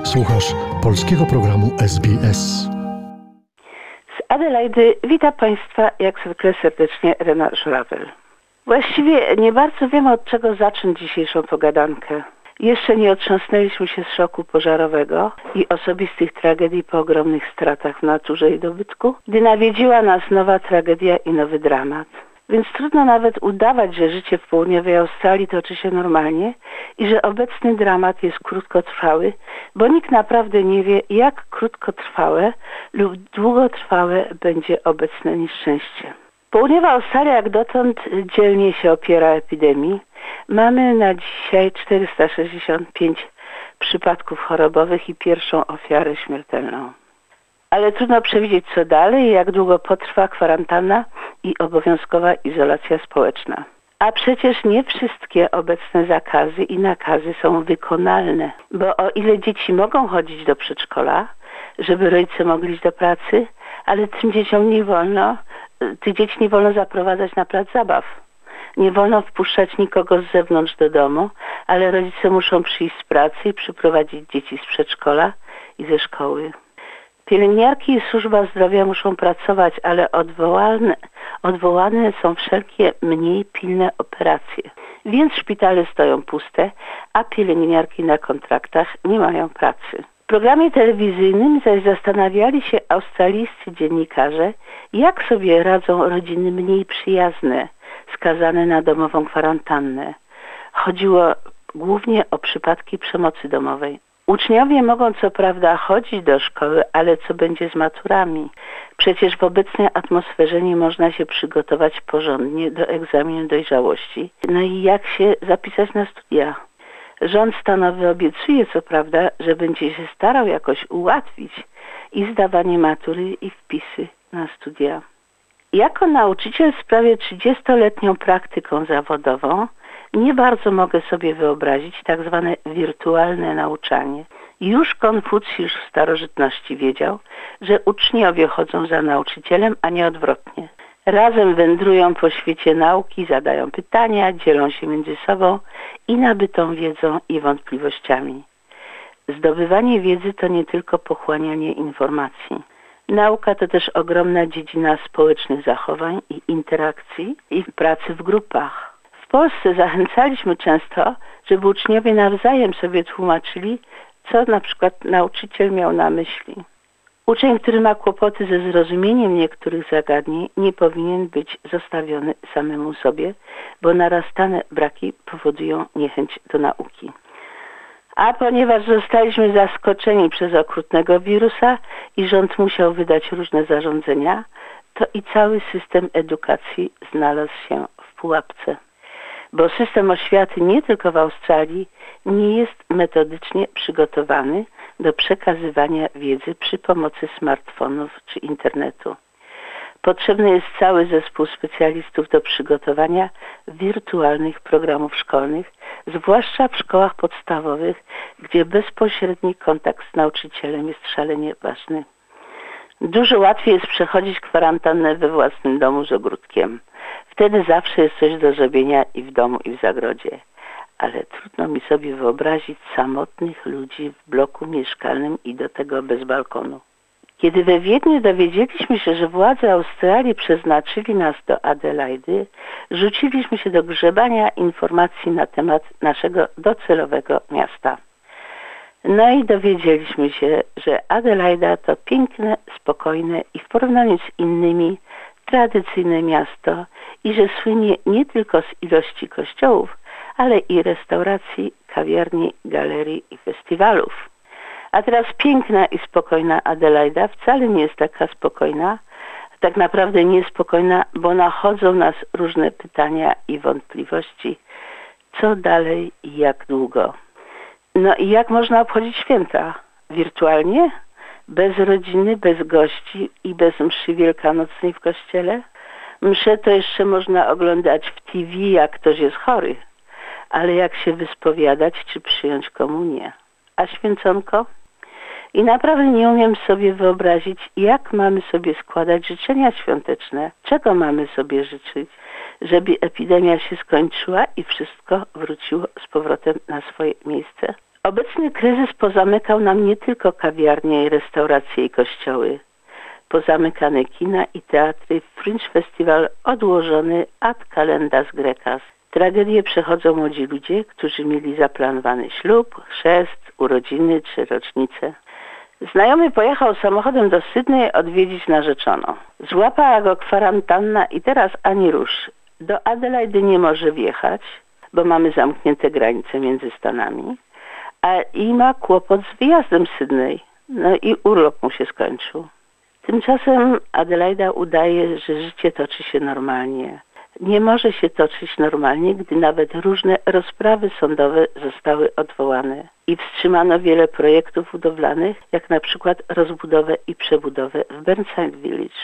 Słuchasz polskiego programu SBS. Z Adelaidy witam Państwa jak zwykle serdecznie Rena Żurawel. Właściwie nie bardzo wiem, od czego zacząć dzisiejszą pogadankę. Jeszcze nie otrząsnęliśmy się z szoku pożarowego i osobistych tragedii po ogromnych stratach w naturze i dobytku, gdy nawiedziła nas nowa tragedia i nowy dramat. Więc trudno nawet udawać, że życie w południowej Australii toczy się normalnie i że obecny dramat jest krótkotrwały, bo nikt naprawdę nie wie, jak krótkotrwałe lub długotrwałe będzie obecne nieszczęście. Południowa Australia jak dotąd dzielnie się opiera epidemii. Mamy na dzisiaj 465 przypadków chorobowych i pierwszą ofiarę śmiertelną. Ale trudno przewidzieć, co dalej i jak długo potrwa kwarantanna i obowiązkowa izolacja społeczna. A przecież nie wszystkie obecne zakazy i nakazy są wykonalne, bo o ile dzieci mogą chodzić do przedszkola, żeby rodzice mogli iść do pracy, ale tym dzieciom tych dzieci nie wolno zaprowadzać na plac zabaw. Nie wolno wpuszczać nikogo z zewnątrz do domu, ale rodzice muszą przyjść z pracy i przyprowadzić dzieci z przedszkola i ze szkoły. Pielęgniarki i służba zdrowia muszą pracować, ale odwołane są wszelkie mniej pilne operacje. Więc szpitale stoją puste, a pielęgniarki na kontraktach nie mają pracy. W programie telewizyjnym zaś zastanawiali się australijscy dziennikarze, jak sobie radzą rodziny mniej przyjazne, skazane na domową kwarantannę. Chodziło głównie o przypadki przemocy domowej. Uczniowie mogą co prawda chodzić do szkoły, ale co będzie z maturami? Przecież w obecnej atmosferze nie można się przygotować porządnie do egzaminu dojrzałości. No i jak się zapisać na studia? Rząd stanowy obiecuje co prawda, że będzie się starał jakoś ułatwić i zdawanie matury i wpisy na studia. Jako nauczyciel z prawie 30-letnią praktyką zawodową nie bardzo mogę sobie wyobrazić tak zwane wirtualne nauczanie. Już Konfucjusz w starożytności wiedział, że uczniowie chodzą za nauczycielem, a nie odwrotnie. Razem wędrują po świecie nauki, zadają pytania, dzielą się między sobą i nabytą wiedzą i wątpliwościami. Zdobywanie wiedzy to nie tylko pochłanianie informacji. Nauka to też ogromna dziedzina społecznych zachowań i interakcji i pracy w grupach. W Polsce zachęcaliśmy często, żeby uczniowie nawzajem sobie tłumaczyli, co na przykład nauczyciel miał na myśli. Uczeń, który ma kłopoty ze zrozumieniem niektórych zagadnień, nie powinien być zostawiony samemu sobie, bo narastane braki powodują niechęć do nauki. A ponieważ zostaliśmy zaskoczeni przez okrutnego wirusa i rząd musiał wydać różne zarządzenia, to i cały system edukacji znalazł się w pułapce. Bo system oświaty nie tylko w Australii nie jest metodycznie przygotowany do przekazywania wiedzy przy pomocy smartfonów czy internetu. Potrzebny jest cały zespół specjalistów do przygotowania wirtualnych programów szkolnych, zwłaszcza w szkołach podstawowych, gdzie bezpośredni kontakt z nauczycielem jest szalenie ważny. Dużo łatwiej jest przechodzić kwarantannę we własnym domu z ogródkiem. Wtedy zawsze jest coś do zrobienia i w domu, i w zagrodzie. Ale trudno mi sobie wyobrazić samotnych ludzi w bloku mieszkalnym i do tego bez balkonu. Kiedy we Wiedniu dowiedzieliśmy się, że władze Australii przeznaczyli nas do Adelaidy, rzuciliśmy się do grzebania informacji na temat naszego docelowego miasta. No i dowiedzieliśmy się, że Adelaida to piękne, spokojne i w porównaniu z innymi tradycyjne miasto i że słynie nie tylko z ilości kościołów, ale i restauracji, kawiarni, galerii i festiwalów. A teraz piękna i spokojna Adelaida wcale nie jest taka spokojna, tak naprawdę niespokojna, bo nachodzą nas różne pytania i wątpliwości. Co dalej i jak długo? No i jak można obchodzić święta? Wirtualnie? Bez rodziny, bez gości i bez mszy wielkanocnej w kościele? Mszę to jeszcze można oglądać w TV, jak ktoś jest chory. Ale jak się wyspowiadać czy przyjąć komunię? A święconko? I naprawdę nie umiem sobie wyobrazić, jak mamy sobie składać życzenia świąteczne. Czego mamy sobie życzyć, żeby epidemia się skończyła i wszystko wróciło z powrotem na swoje miejsce? Obecny kryzys pozamykał nam nie tylko kawiarnie i restauracje i kościoły. Pozamykane kina i teatry, Fringe Festival odłożony ad calendas grecas. Tragedię przechodzą młodzi ludzie, którzy mieli zaplanowany ślub, chrzest, urodziny czy rocznicę. Znajomy pojechał samochodem do Sydney odwiedzić narzeczoną. Złapała go kwarantanna i teraz ani rusz. Do Adelaide nie może wjechać, bo mamy zamknięte granice między Stanami, i ma kłopot z wyjazdem z Sydney. No i urlop mu się skończył. Tymczasem Adelaida udaje, że życie toczy się normalnie. Nie może się toczyć normalnie, gdy nawet różne rozprawy sądowe zostały odwołane i wstrzymano wiele projektów budowlanych, jak na przykład rozbudowę i przebudowę w Burnside Village.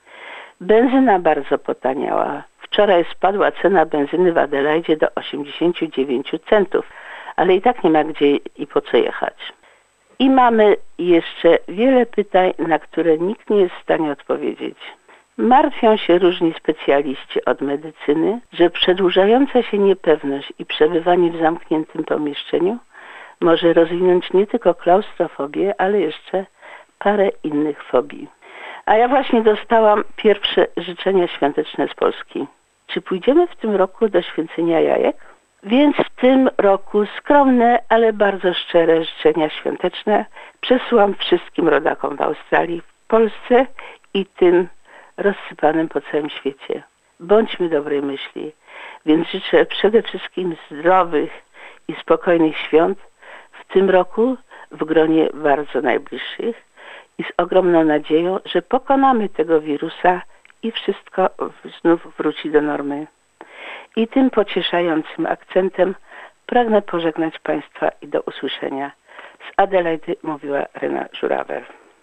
Benzyna bardzo potaniała. Wczoraj spadła cena benzyny w Adelaidzie do 89 centów, ale i tak nie ma gdzie i po co jechać. I mamy jeszcze wiele pytań, na które nikt nie jest w stanie odpowiedzieć. Martwią się różni specjaliści od medycyny, że przedłużająca się niepewność i przebywanie w zamkniętym pomieszczeniu może rozwinąć nie tylko klaustrofobię, ale jeszcze parę innych fobii. A ja właśnie dostałam pierwsze życzenia świąteczne z Polski. Czy pójdziemy w tym roku do święcenia jajek? Więc w tym roku skromne, ale bardzo szczere życzenia świąteczne przesyłam wszystkim rodakom w Australii, w Polsce i tym rozsypanym po całym świecie. Bądźmy dobrej myśli, więc życzę przede wszystkim zdrowych i spokojnych świąt w tym roku w gronie bardzo najbliższych i z ogromną nadzieją, że pokonamy tego wirusa i wszystko znów wróci do normy. I tym pocieszającym akcentem pragnę pożegnać Państwa i do usłyszenia. Z Adelaide mówiła Rena Żurawer.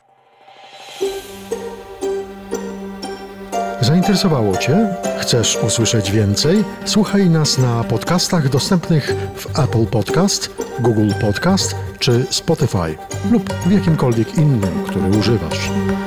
Zainteresowało Cię? Chcesz usłyszeć więcej? Słuchaj nas na podcastach dostępnych w Apple Podcast, Google Podcast czy Spotify lub w jakimkolwiek innym, który używasz.